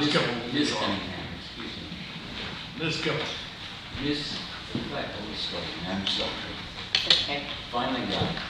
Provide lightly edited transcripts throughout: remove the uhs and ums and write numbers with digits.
Ms. Cunningham. Ms. Cunningham, excuse me. Ms. Cunningham. Ms. I'm sorry. Okay. Finally got it.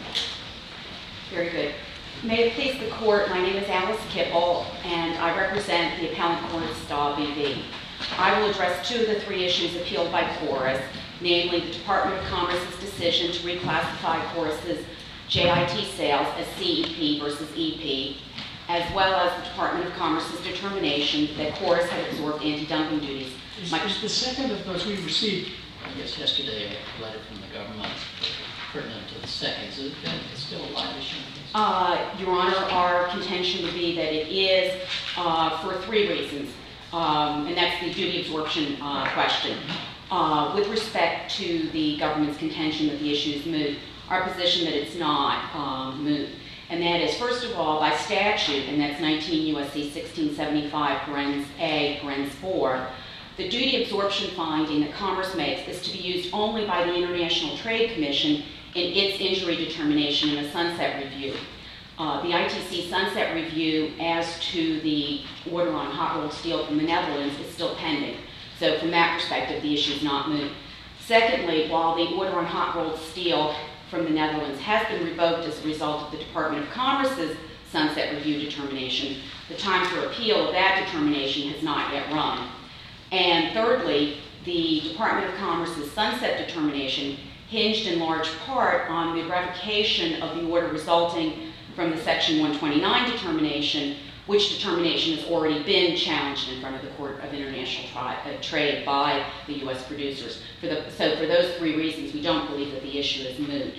Very good. May it please the court, my name is Alice Kipple, and I represent the appellant Chorus Stahl BV. I will address two of the three issues appealed by Chorus, namely the Department of Commerce's decision to reclassify Chorus's JIT sales as CEP versus EP, as well as the Department of Commerce's determination that Chorus had absorbed anti-dumping duties. Is the second of those we received, I guess yesterday, a letter from the government pertinent to the second? Is it still a live issue? Your Honor, our contention would be that it is for three reasons, and that's the duty absorption question. With respect to the government's contention that the issue is moot, our position that it's not moot. And that is, first of all, by statute, and that's 19 U.S.C. 1675, parens A, parens 4, the duty absorption finding that Commerce makes is to be used only by the International Trade Commission in its injury determination in a sunset review. The ITC sunset review as to the order on hot-rolled steel from the Netherlands is still pending. So from that perspective, the issue is not moot. Secondly, while the order on hot-rolled steel from the Netherlands has been revoked as a result of the Department of Commerce's sunset review determination, the time for appeal of that determination has not yet run. And thirdly, the Department of Commerce's sunset determination hinged in large part on the revocation of the order resulting from the Section 129 determination, which determination has already been challenged in front of the Court of International Trade by the U.S. producers. So for those three reasons, we don't believe that the issue is moot,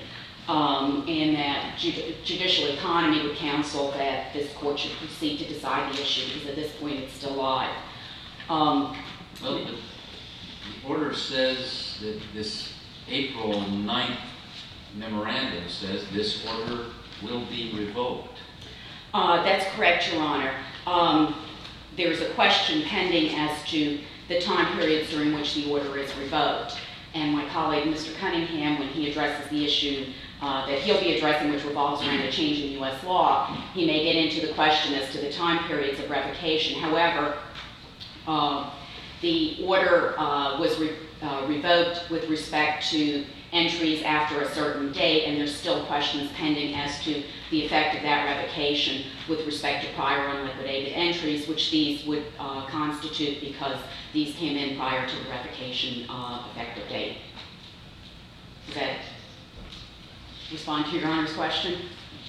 and that judicial economy would counsel that this court should proceed to decide the issue, because at this point it's still live. Well, the order says that this April 9th memorandum says this order will be revoked. That's correct, Your Honor. There's a question pending as to the time periods during which the order is revoked. And my colleague, Mr. Cunningham, when he addresses the issue that he'll be addressing, which revolves around a change in U.S. law, he may get into the question as to the time periods of revocation. However, the order was revoked with respect to entries after a certain date, and there's still questions pending as to the effect of that revocation with respect to prior unliquidated entries, which these would constitute because these came in prior to the revocation effective date. Does that respond to Your Honor's question?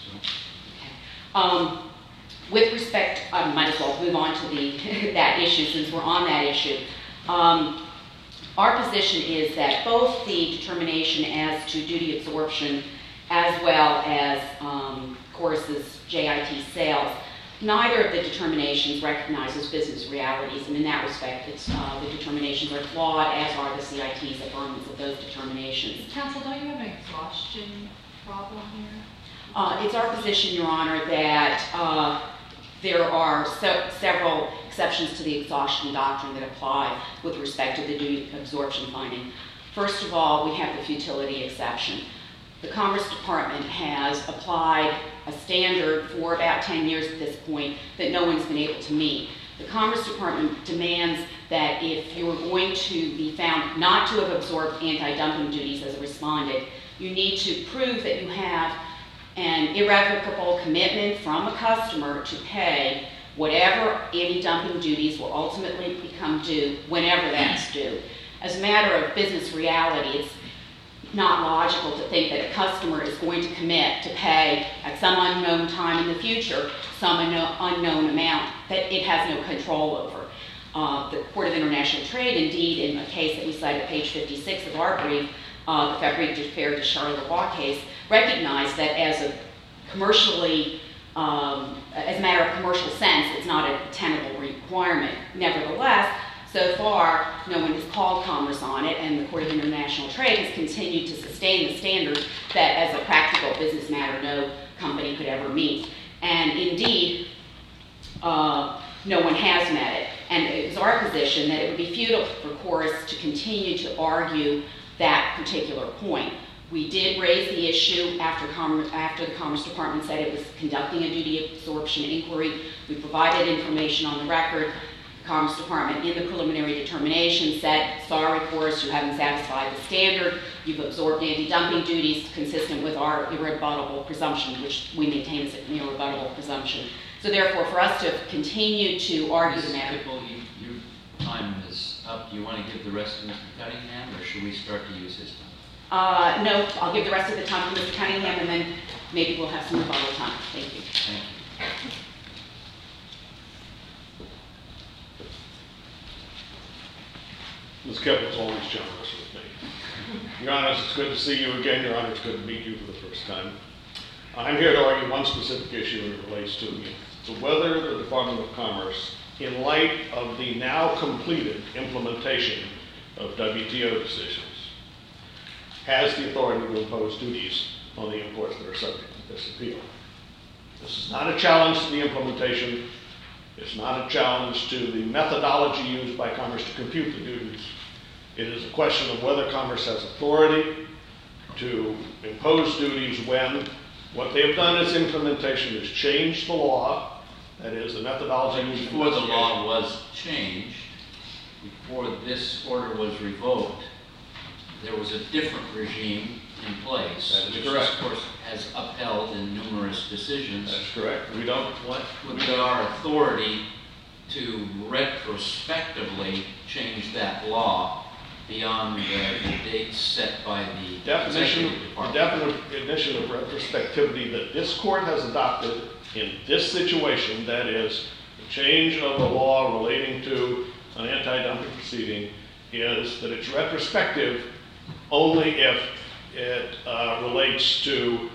Okay. With respect, I might as well move on to that issue since we're on that issue. Our position is that both the determination as to duty absorption as well as Chorus's JIT sales, neither of the determinations recognizes business realities, and in that respect, the determinations are flawed, as are the CIT's affirmance of those determinations. Counsel, don't you have an exhaustion problem here? It's our position, Your Honor, that there are several exceptions to the exhaustion doctrine that apply with respect to the duty absorption finding. First of all, we have the futility exception. The Commerce Department has applied a standard for about 10 years at this point that no one's been able to meet. The Commerce Department demands that if you're going to be found not to have absorbed anti-dumping duties as a respondent, you need to prove that you have an irrevocable commitment from a customer to pay whatever anti-dumping duties will ultimately become due whenever that's due. As a matter of business reality, it's not logical to think that a customer is going to commit to pay at some unknown time in the future some unknown amount that it has no control over. The Court of International Trade, indeed, in a case that we cite at page 56 of our brief, the Fabrique de Fer de Charleroi case, recognized that as a matter of commercial sense, it's not a tenable requirement. Nevertheless, so far, no one has called Commerce on it, and the Court of International Trade has continued to sustain the standard that, as a practical business matter, no company could ever meet. And indeed, no one has met it. And it was our position that it would be futile for Chorus to continue to argue that particular point. We did raise the issue after the Commerce Department said it was conducting a duty absorption inquiry. We provided information on the record. Commerce Department in the preliminary determination said, sorry, Forrest, you haven't satisfied the standard. You've absorbed anti-dumping duties consistent with our irrebuttable presumption, which we maintain is an irrebuttable presumption. So therefore, for us to continue to argue the matter. Your time is up. Do you want to give the rest to Mr. Cunningham, or should we start to use his time? No, I'll give the rest of the time to Mr. Cunningham, and then maybe we'll have some rebuttal time. Thank you. Thank you. Ms. Keppel's always generous with me. Your Honor, it's good to see you again. Your Honor, it's good to meet you for the first time. I'm here to argue one specific issue that relates to whether the Department of Commerce, in light of the now completed implementation of WTO decisions, has the authority to impose duties on the imports that are subject to this appeal. This is not a challenge to the implementation. It's not a challenge to the methodology used by Commerce to compute the duties. It is a question of whether Commerce has authority to impose duties when what they have done as implementation is change the law, that is, the methodology used Before the law was changed, before this order was revoked, there was a different regime in place, That is which correct. of course has upheld in numerous decisions. That's correct. We don't. What would be our authority to retrospectively change that law beyond the dates set by the Executive The Department? definition of retrospectivity that this court has adopted in this situation, that is, the change of the law relating to an anti-dumping proceeding, is that it's retrospective only if it relates to,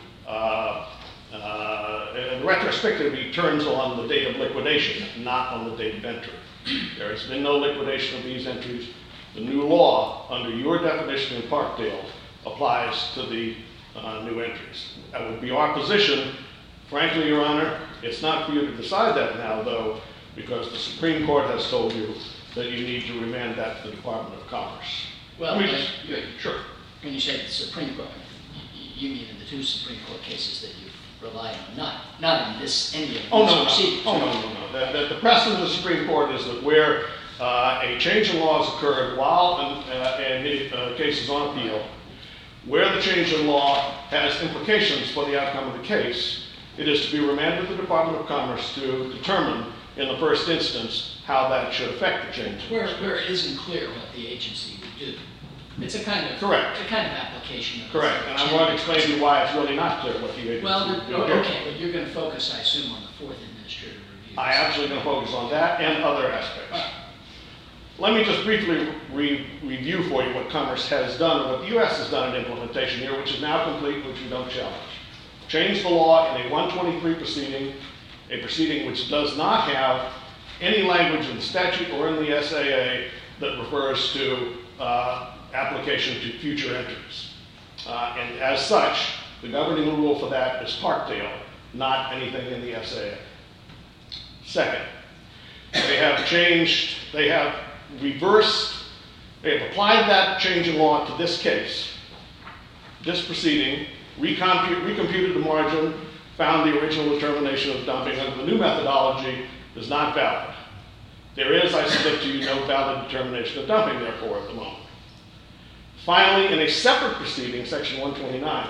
and retrospectivity turns on the date of liquidation, not on the date of entry. There has been no liquidation of these entries. The new law, under your definition in Parkdale, applies to the new entries. That would be our position. Frankly, Your Honor, it's not for you to decide that now, though, because the Supreme Court has told you that you need to remand that to the Department of Commerce. Well, Sure. when you say the Supreme Court, you mean in the two Supreme Court cases that you've relied on, not in this, any of these proceedings. No. The precedent of the Supreme Court is that where a change in law has occurred while in cases on appeal, where the change in law has implications for the outcome of the case, it is to be remanded to the Department of Commerce to determine in the first instance how that should affect the change. Where it isn't clear what the agency would do. It's a kind of Correct. It's a kind of application. Correct, and I'm going to explain to you why it's really not clear what the agency Well, would do. okay, but you're going to focus, I assume, on the fourth administrative review. I absolutely going to focus on that and other aspects. Let me just briefly review for you what Commerce has done, what the U.S. has done in implementation here, which is now complete, which we don't challenge. Change the law in a 123 proceeding, a proceeding which does not have any language in the statute or in the SAA that refers to application to future entries. And as such, the governing rule for that is Parkdale, not anything in the SAA. Second, they have changed, they have reversed, they have applied that change in law to this case, this proceeding, recomputed the margin, found the original determination of dumping under the new methodology is not valid. There is, I submit to you, no valid determination of dumping, therefore, at the moment. Finally, in a separate proceeding, Section 129,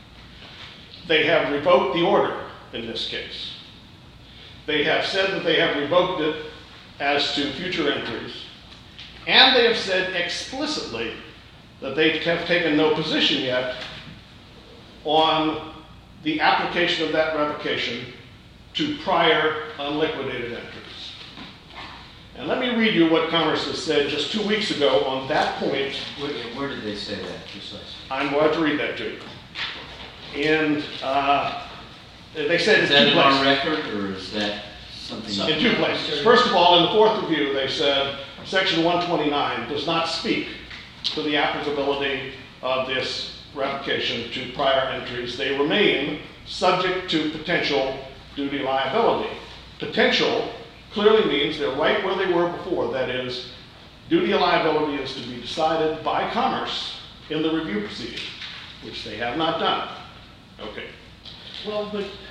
they have revoked the order in this case. They have said that they have revoked it as to future entries, and they have said explicitly that they have taken no position yet on the application of that revocation to prior unliquidated entries. And let me read you what Commerce has said just 2 weeks ago on that point. Where did they say that precisely? I'm going to read that to you. And they said Is in that two in our places. record, or is that something? In 2 places. First of all, in the fourth review, they said Section 129 does not speak to the applicability of this revocation to prior entries. They remain subject to potential duty liability. Potential clearly means they're right where they were before. That is, duty liability is to be decided by Commerce in the review proceeding, which they have not done. Okay. Well, but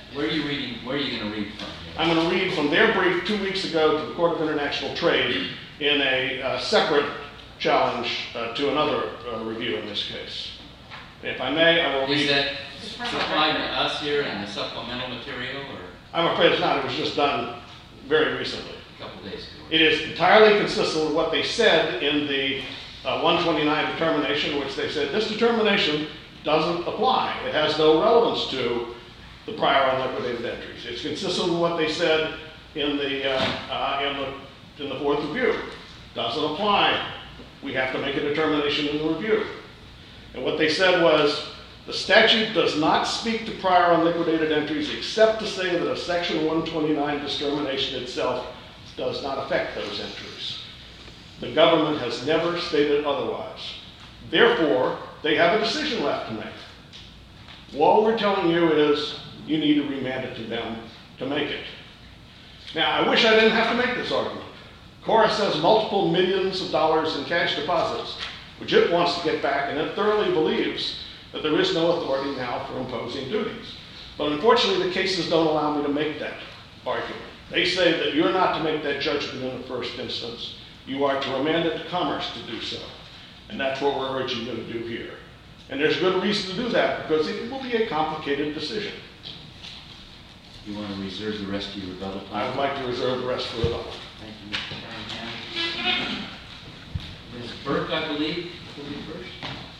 Where are you reading, where are you going to read from? I'm going to read from their brief 2 weeks ago to the Court of International Trade in a separate challenge to another review in this case. If I may, I will read. Is that supplied to us here in the supplemental material, or I'm afraid it's not. It was just done very recently. a couple days ago? It is entirely consistent with what they said in the 129 determination, which they said this determination doesn't apply. It has no relevance to the prior unliquidated entries. It's consistent with what they said in the fourth review. Doesn't apply. We have to make a determination in the review. And what they said was, the statute does not speak to prior unliquidated entries except to say that a Section 129 determination itself does not affect those entries. The government has never stated otherwise. Therefore, they have a decision left to make. All we're telling you is you need to remand it to them to make it. Now, I wish I didn't have to make this argument. Chorus has multiple millions of dollars in cash deposits, which it wants to get back, and it thoroughly believes that there is no authority now for imposing duties. But unfortunately, the cases don't allow me to make that argument. They say that you're not to make that judgment in the first instance. You are to remand it to Commerce to do so. And that's what we're urging you to do here. And there's good reason to do that, because it will be a complicated decision. You want to reserve the rest of your rebuttal time? I would like to reserve the rest for rebuttal. Thank you, Mr. Cunningham. Ms. Burke, I believe, will be first.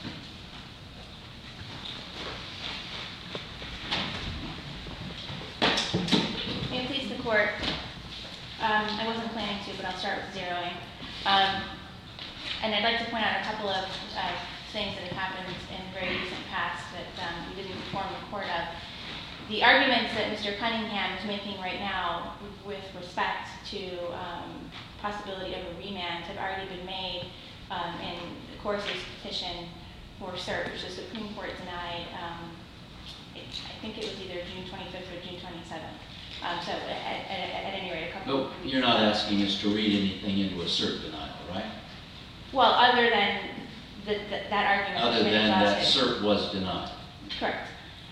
May it please the court, I wasn't planning to, but I'll start with zeroing. And I'd like to point out a couple of things that have happened in the very recent past that we didn't inform the court of. The arguments that Mr. Cunningham is making right now with respect to possibility of a remand have already been made in the Chorus's petition for cert, which the Supreme Court denied, I think it was either June 25th or June 27th. So at any rate, a couple of weeks You're not ago. asking us to read anything into a cert denial, right? Well, other than that argument. Other has been than that exhausted. cert was denied. Correct.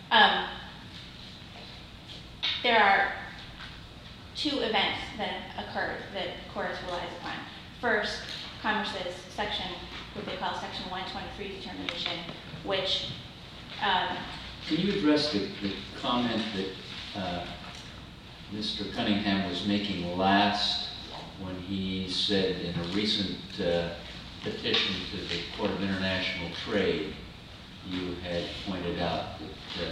There are two events that occurred that Chorus relies upon. First, Commerce's section, what they call Section 123 determination, which... Can you address the comment that Mr. Cunningham was making last when he said in a recent petition to the Court of International Trade, you had pointed out that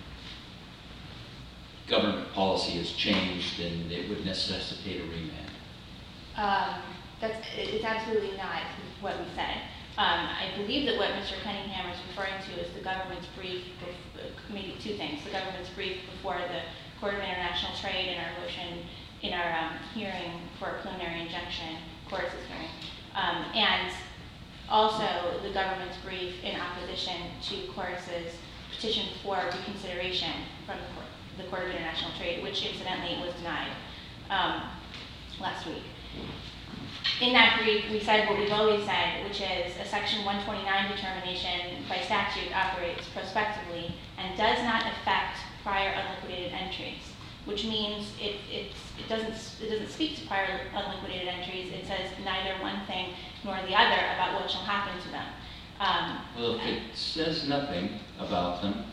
government policy has changed and it would necessitate a remand? It's absolutely not what we said. I believe that what Mr. Cunningham is referring to is the government's brief, maybe two things. The government's brief before the Court of International Trade in our motion, in our hearing for a preliminary injunction, Chorus's hearing, and also the government's brief in opposition to Chorus's petition for reconsideration from the Court of International Trade, which incidentally was denied last week. In that brief, we said what we've always said, which is a Section 129 determination by statute operates prospectively and does not affect prior unliquidated entries, which means it doesn't speak to prior unliquidated entries. It says neither one thing nor the other about what shall happen to them. Well, if it says nothing about them,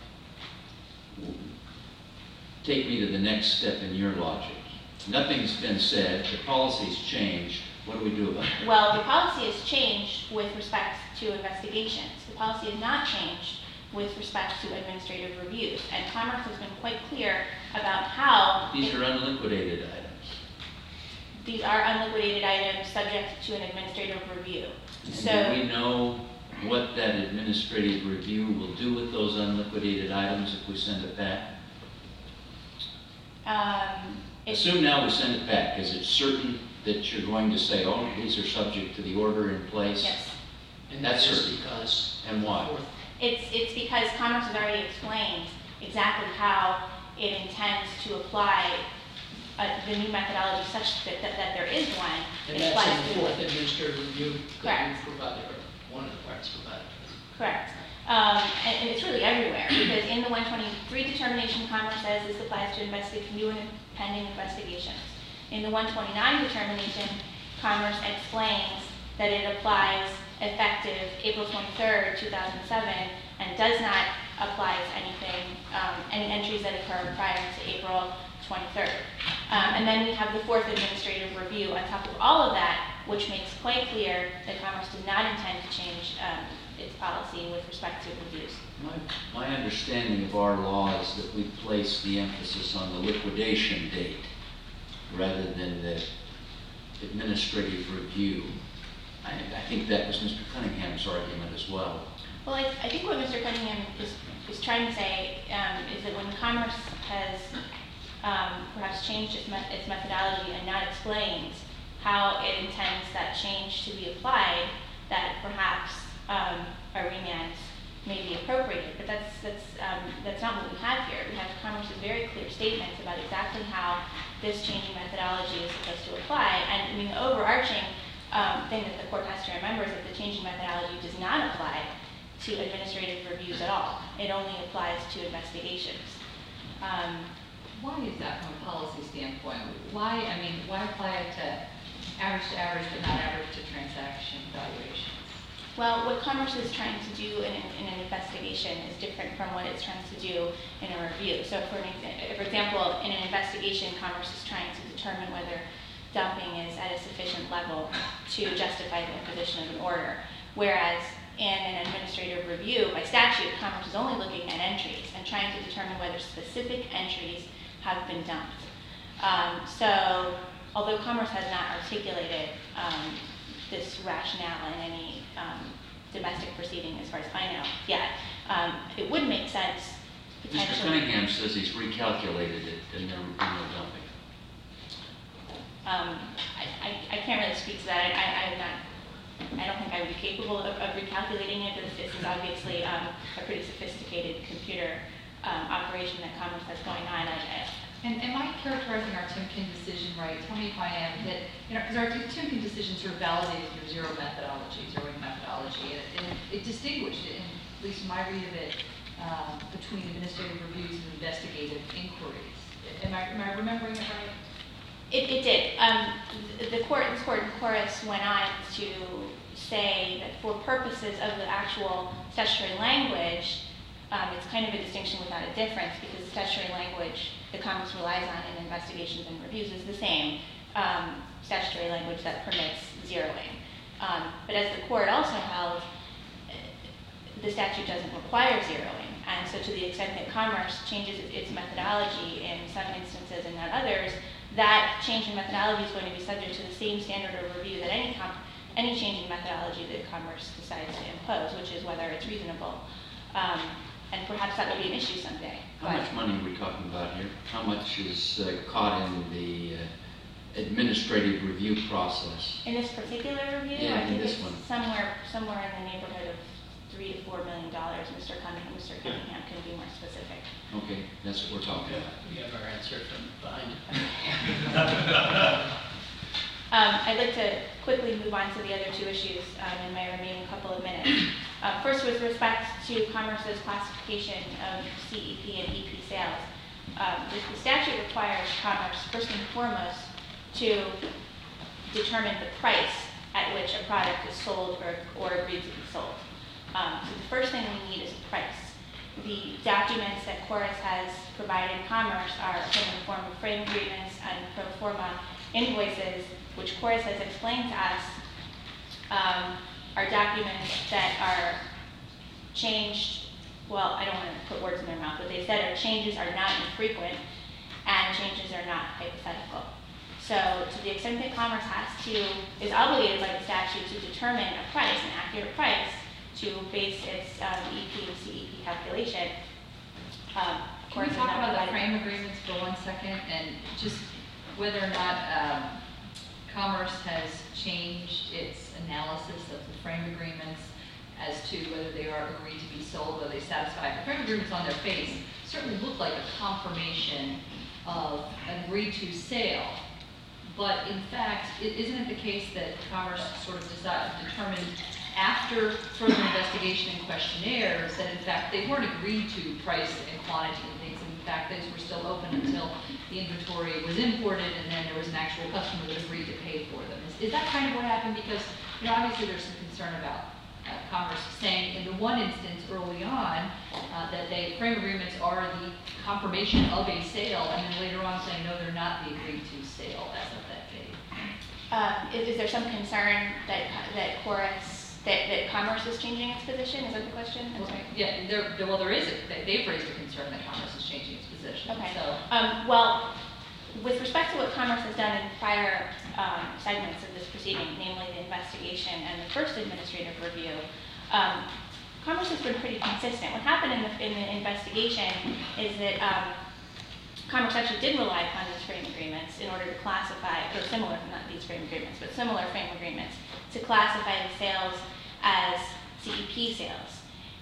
take me to the next step in your logic. Nothing's been said, the policy's changed, what do we do about it? Well, the policy has changed with respect to investigations. The policy has not changed with respect to administrative reviews, and Commerce has been quite clear about how... These are unliquidated items. These are unliquidated items subject to an administrative review. So, do we know what that administrative review will do with those unliquidated items if we send it back? Assume now we send it back. Is it certain that you're going to say, oh, these are subject to the order in place? yes. And That's that is certain. because... And why? It's because Commerce has already explained exactly how it intends to apply the new methodology such that there is one. And It that's applies in the to- fourth administrative review that Correct. you provided, or one of the parts provided. Correct. And it's really everywhere, because says, in the 123 determination, Commerce says this applies to new and pending investigations. In the 129 determination, Commerce explains that it applies effective April 23rd, 2007, and does not apply to anything, any entries that occur prior to April 23rd. And then we have the fourth administrative review on top of all of that, which makes quite clear that Commerce did not intend to change its policy with respect to reviews. My understanding of our law is that we place the emphasis on the liquidation date rather than the administrative review. I think that was Mr. Cunningham's argument as well. Well, I think what Mr. Cunningham is trying to say is that when Commerce has perhaps changed its methodology and not explained how it intends that change to be applied, that perhaps a remand may be appropriate. But that's not what we have here. We have Commerce's very clear statements about exactly how this changing methodology is supposed to apply. And I mean, the overarching thing that the court has to remember is that the changing methodology does not apply to administrative reviews at all. It only applies to investigations. Why is that from a policy standpoint? Why apply it to average but not average to transaction valuations? Well, what Commerce is trying to do in an investigation is different from what it's trying to do in a review. So for example, in an investigation, Commerce is trying to determine whether dumping is at a sufficient level to justify the imposition of an order. Whereas in an administrative review, by statute, Commerce is only looking at entries and trying to determine whether specific entries have been dumped. So although Commerce has not articulated this rationale in any domestic proceeding, as far as I know, yet, it would make sense potentially. Mr. Cunningham says he's recalculated it in their dumping. I can't really speak to that. I don't think I would be capable of recalculating it, but this is obviously a pretty sophisticated computer operation that Commerce has going on. And am I characterizing our Timken decision right? Tell me if I am. That, because our Timken decision sort of validated your zero methodology, and it distinguished it, at least in my read of it, between administrative reviews and investigative inquiries. Am I remembering it right? It did. This court in chorus went on to say that for purposes of the actual statutory language, it's kind of a distinction without a difference, because the statutory language that Commerce relies on in investigations and reviews is the same statutory language that permits zeroing. But as the court also held, the statute doesn't require zeroing. And so to the extent that Commerce changes its methodology in some instances and not others, that change in methodology is going to be subject to the same standard of review that any change in methodology that Commerce decides to impose, which is whether it's reasonable. And perhaps that will be an issue someday. How much money are we talking about here? How much is caught in the administrative review process? In this particular review, Yeah, I think this it's one. somewhere in the neighborhood of $3 to $4 million. Mr. Cunningham can be more specific. Okay, that's what we're talking about. We have our answer from behind. I'd like to quickly move on to the other two issues in my remaining couple of minutes. First, with respect to Commerce's classification of CEP and EP sales, the statute requires Commerce, first and foremost, to determine the price at which a product is sold or agreed to be sold. So the first thing we need is a price. The documents that Chorus has provided Commerce are in the form of frame agreements and pro forma invoices, which Chorus has explained to us are documents that are changed. Well, I don't want to put words in their mouth, but they said our changes are not infrequent and changes are not hypothetical. So to the extent that Commerce is obligated by the statute to determine a price, an accurate price, to base its EP and CEP calculation. Can we talk about the frame agreements for 1 second, and just whether or not Commerce has changed its analysis of the frame agreements as to whether they are agreed to be sold, whether they satisfy. The frame agreements on their face certainly look like a confirmation of an agreed to sale, but in fact, isn't it the case that Commerce sort of determined after further investigation and questionnaires, that in fact they weren't agreed to price and quantity and things. In fact, those were still open until the inventory was imported, and then there was an actual customer that agreed to pay for them. Is that kind of what happened? Because, you know, obviously there's some concern about Commerce saying in the one instance early on that frame agreements are the confirmation of a sale, and then later on saying no, they're not the agreed to sale as of that date. Is there some concern that Commerce is changing its position? Is that the question? I'm sorry. Yeah, there is. They've raised a concern that Commerce is changing its position. Okay. So, well, with respect to what Commerce has done in prior segments of this proceeding, namely the investigation and the first administrative review, Commerce has been pretty consistent. What happened in the investigation is that Commerce actually did rely upon these frame agreements in order to classify, or similar, not these frame agreements, but similar frame agreements, to classify the sales as CEP sales.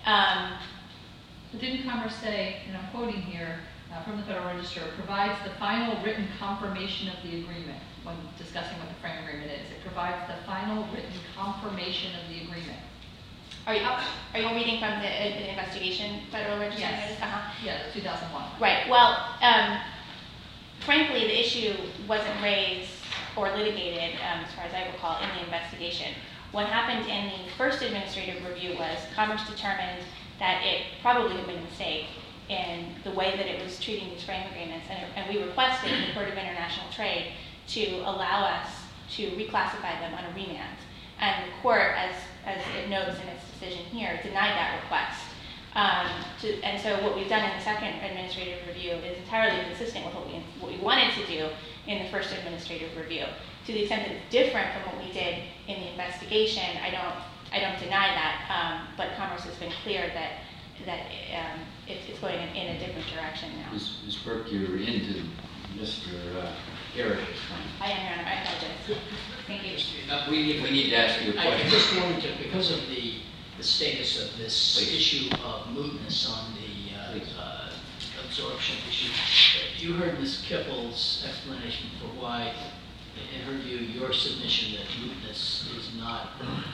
but didn't Commerce say, and I'm quoting here from the Federal Register, provides the final written confirmation of the agreement when discussing what the frame agreement is. It provides the final written confirmation of the agreement. Are you reading from the investigation Federal Register Yes. notice? Uh-huh. Yeah, the 2001. Right. Well, frankly, the issue wasn't raised or litigated, as far as I recall, in the investigation. What happened in the first administrative review was Commerce determined that it probably had been a mistake in the way that it was treating these frame agreements, and we requested the Court of International Trade to allow us to reclassify them on a remand. And the court, as it notes in its decision here, denied that request. And so what we've done in the second administrative review is entirely consistent with what we wanted to do in the first administrative review. To the extent that it's different from what we did in the investigation, I don't deny that, but Commerce has been clear that it's going in a different direction now. Ms. Burke, you're into Mr. Garrett's comment. I am, Your Honor. I apologize. Thank you. We need to ask you a I question. just wanted to, because of the status of this Please. issue of mootness on the absorption issue, you heard Ms. Kippel's explanation for why, in her view, your submission that mootness is not,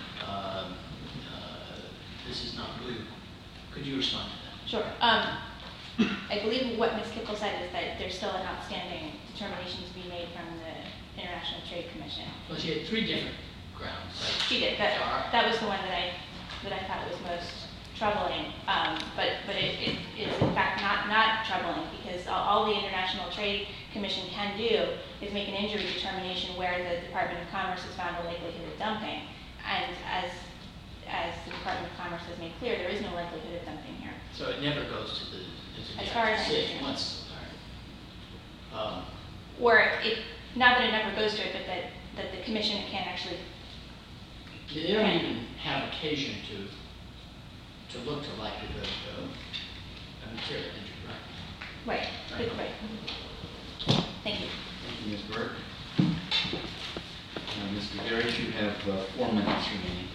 this is not moot. Could you respond to that? Sure. I believe what Ms. Kippel said is that there's still an outstanding determination to be made from the International Trade Commission. Well, she had three different grounds. Right? She did. That was the one that I thought was most troubling. But it is in fact not troubling, because all the International Trade Commission can do is make an injury determination where the Department of Commerce has found a likelihood of dumping. And as the Department of Commerce has made clear, there is no likelihood of dumping here. So it never goes to the As far as I decision understand. once. All right. Or not that it never goes to it, but that the commission can actually. They don't even have occasion to look to likelihood of a material injury, right? Right. Good. Right. Thank you. Thank you, Ms. Burke. Mr. Garrett, you have 4 minutes remaining.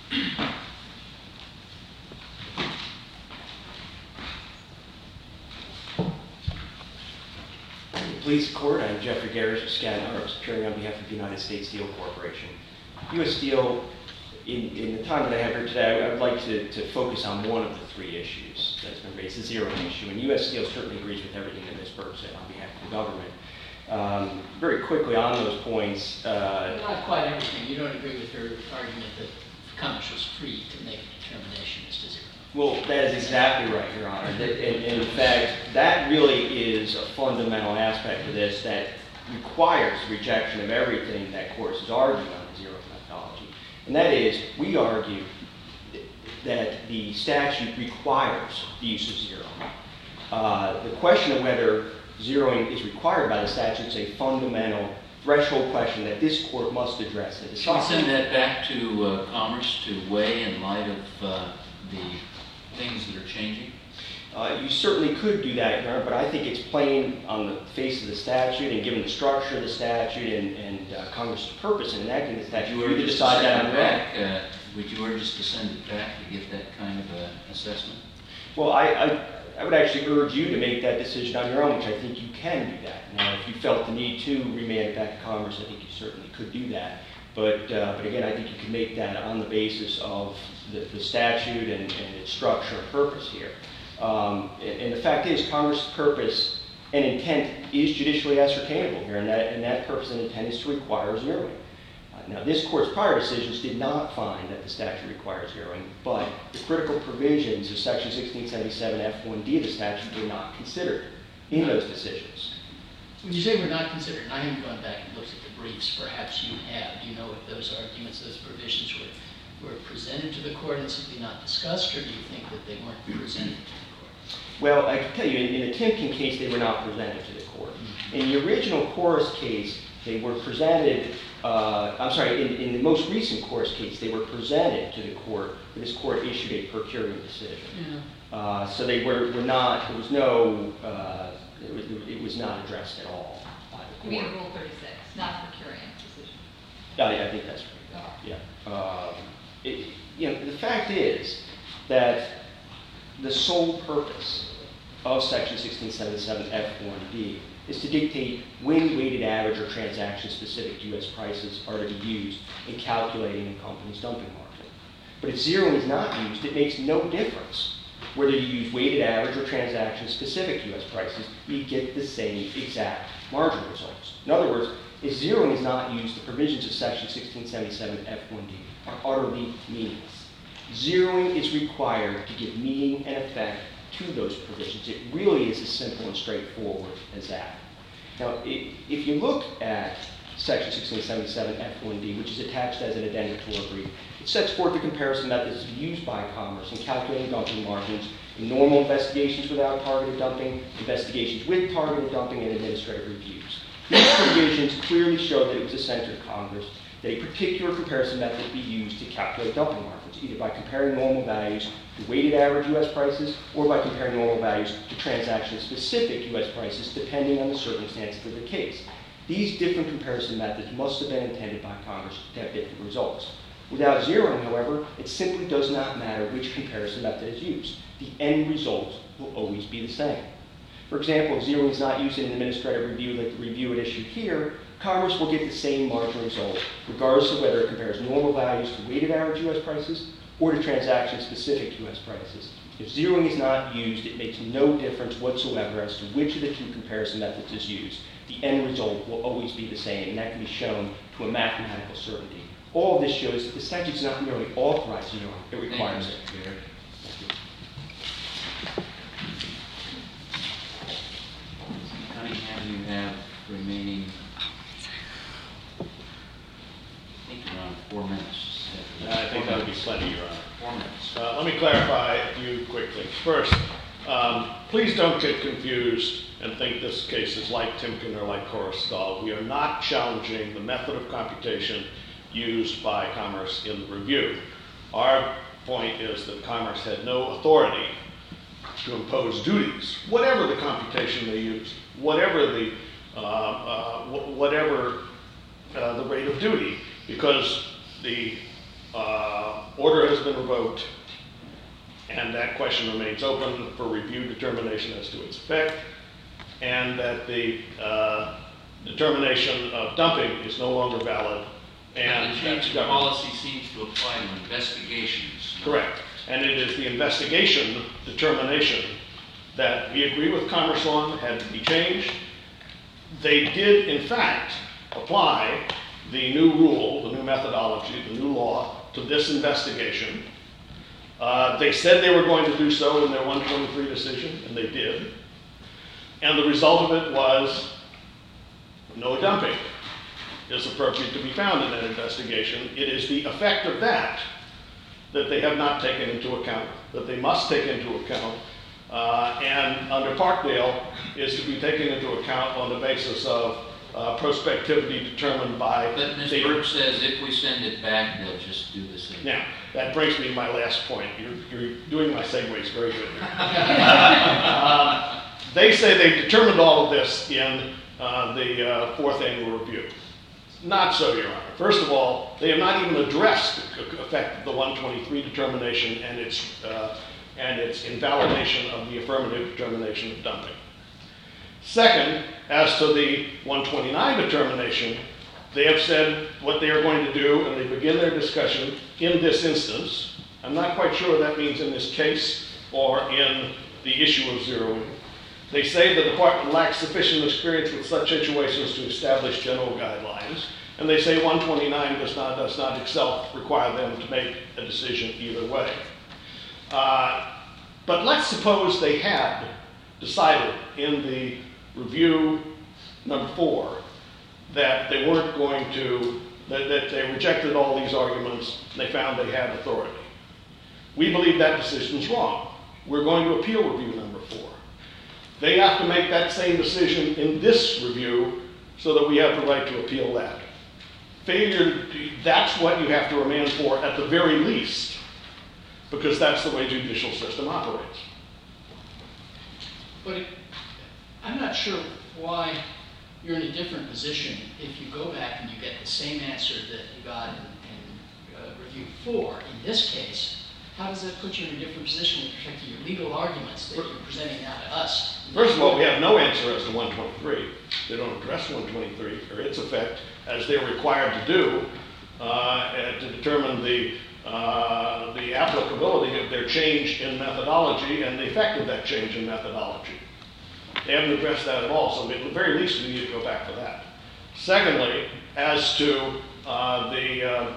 Police Court, I'm Jeffrey Garrett of Skadden Arps, appearing on behalf of the United States Steel Corporation. U.S. Steel, in the time that I have here today, I would like to focus on one of the three issues that's been raised, the zero issue. And U.S. Steel certainly agrees with everything that Ms. Burke said on behalf of the government. Very quickly on those points. Not quite everything. You don't agree with her argument that Commerce was free to make a determination as to zero. Well, that is exactly right, Your Honor. And in fact, that really is a fundamental aspect of this that requires rejection of everything that courts is arguing on the zero methodology. And that is, we argue that the statute requires the use of zero. The question of whether zeroing is required by the statute is a fundamental threshold question that this court must address. Should we send that back to Commerce to weigh in light of the things that are changing? You certainly could do that, Your Honor, but I think it's plain on the face of the statute, and given the structure of the statute and Congress's purpose in enacting the statute, you could decide that on your own. Would you urge us to send it back to get that kind of assessment? Well, I would actually urge you to make that decision on your own, which I think you can do that. Now, if you felt the need to remand it back to Congress, I think you certainly could do that. But again, I think you can make that on the basis of the statute and its structure and purpose here. And the fact is, Congress' purpose and intent is judicially ascertainable here, and that purpose and intent is to require zeroing. Now, this Court's prior decisions did not find that the statute requires zeroing, but the critical provisions of Section 1677 F1D of the statute were not considered in those decisions. When you say we're not considered, and I haven't gone back and looked at the briefs, perhaps you have. Do you know if those arguments, those provisions were presented to the Court and simply not discussed, or do you think that they weren't presented to the Court? Well, I can tell you, in the Timken case, they were not presented to the Court. In the original Corus case, they were presented, in the most recent Corus case, they were presented to the Court, but this Court issued a per curiam decision. Yeah. So they were not, there was no, it was not addressed at all by the Court. You mean Rule 36, not per curiam decision? I think that's right. Yeah. The fact is that the sole purpose of Section 1677 F1D is to dictate when weighted average or transaction-specific U.S. prices are to be used in calculating a company's dumping margin. But if zeroing is not used, it makes no difference whether you use weighted average or transaction-specific U.S. prices, you get the same exact margin results. In other words, if zeroing is not used, the provisions of Section 1677 F1D are utterly meaningless. Zeroing is required to give meaning and effect to those provisions. It really is as simple and straightforward as that. Now, if you look at Section 1677 F1D, which is attached as an addendum to our brief, it sets forth the comparison methods used by Commerce in calculating dumping margins in normal investigations without targeted dumping, investigations with targeted dumping, and administrative reviews. These provisions clearly show that it was essential to Congress that a particular comparison method be used to calculate dumping margins, either by comparing normal values to weighted average U.S. prices or by comparing normal values to transaction-specific U.S. prices, depending on the circumstances of the case. These different comparison methods must have been intended by Congress to have different results. Without zeroing, however, it simply does not matter which comparison method is used. The end result will always be the same. For example, if zeroing is not used in an administrative review like the review at issue here, Congress will get the same marginal result, regardless of whether it compares normal values to weighted average U.S. prices or to transaction-specific U.S. prices. If zeroing is not used, it makes no difference whatsoever as to which of the two comparison methods is used. The end result will always be the same, and that can be shown to a mathematical certainty. All of this shows that the statute does not merely authorize zeroing, it requires it. Thank you, Mr. Chair. Cunningham, you have remaining, I think, around 4 minutes. I think that would be plenty, Your Honor. 4 minutes. Let me clarify a few quick things. First, please don't get confused and think this case is like Timken or like Coruscant. We are not challenging the method of computation used by Commerce in the review. Our point is that Commerce had no authority to impose duties, whatever the computation they used, whatever the rate of duty, because the order has been revoked, and that question remains open for review determination as to its effect, and that the determination of dumping is no longer valid. And the change in policy seems to apply to investigations. Correct. And it is the investigation determination that we agree with Commerce on had to be changed. They did, in fact, apply the new rule, the new methodology, the new law to this investigation. They said they were going to do so in their 123 decision, and they did. And the result of it was no dumping is appropriate to be found in that investigation. It is the effect of that they have not taken into account, that they must take into account, and under Parkdale is to be taken into account on the basis of prospectivity determined by... But Mr. Burke says if we send it back, they'll just do the same. Now, that brings me to my last point. You're doing my segues very good. They say they determined all of this in the fourth annual review. Not so, Your Honor. First of all, they have not even addressed the effect of the 123 determination and its invalidation of the affirmative determination of dumping. Second, as to the 129 determination, They have said what they are going to do, and they begin their discussion in this instance. I'm not quite sure what that means in this case or in the issue of zeroing. They say the department lacks sufficient experience with such situations to establish general guidelines, and they say 129 does not itself require them to make a decision either way. But let's suppose they had decided in the review number 4 that they weren't going to, that they rejected all these arguments, and they found they had authority. We believe that decision is wrong. We're going to appeal review number 4. They have to make that same decision in this review so that we have the right to appeal that. Failure, that's what you have to remand for at the very least, because that's the way the judicial system operates. But I'm not sure why you're in a different position if you go back and you get the same answer that you got in review 4. In this case, how does that put you in a different position with respect to your legal arguments that you're presenting now to us? First of all, we have no answer as to 123. They don't address 123 or its effect as they're required to do to determine the applicability of their change in methodology and the effect of that change in methodology. They haven't addressed that at all, so at the very least we need to go back for that. Secondly, as to the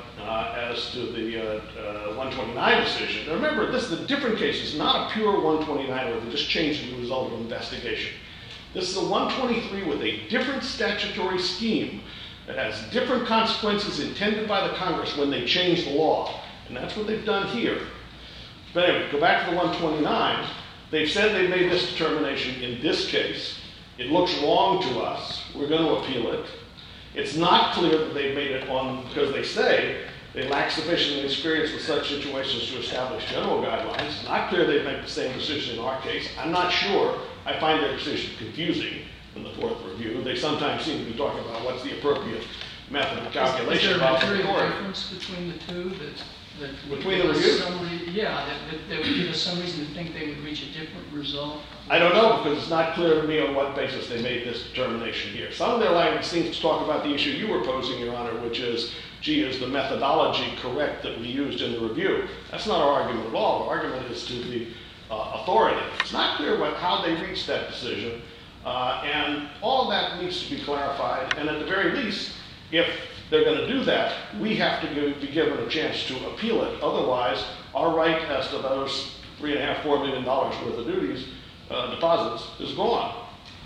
129 decision, now remember, this is a different case. It's not a pure 129 where they just changed the result of an investigation. This is a 123 with a different statutory scheme that has different consequences intended by the Congress when they change the law. And that's what they've done here. But anyway, go back to the 129. They've said they made this determination in this case. It looks wrong to us. We're going to appeal it. It's not clear that they've made it on, because they say they lack sufficient experience with such situations to establish general guidelines. It's not clear they'd make the same decision in our case. I'm not sure. I find their decision confusing in the 4th review. They sometimes seem to be talking about what's the appropriate method of calculation. Is there a material difference between the two that would Between give the us review? that would give us some reason to think they would reach a different result? I don't know, because it's not clear to me on what basis they made this determination here. Some of their language seems to talk about the issue you were posing, Your Honor, which is, gee, is the methodology correct that we used in the review? That's not our argument at all. Our argument is to the authority. It's not clear how they reached that decision, and all of that needs to be clarified. And at the very least, if they're going to do that, we have to be given a chance to appeal it. Otherwise, our right as to those $3.5–4 million worth of duties, deposits, is gone.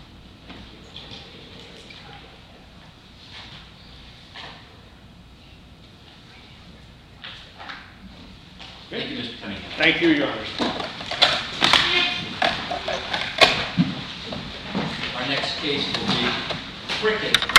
Thank you, Mr. Cunningham. Thank you, Your Honor. Our next case will be Cricket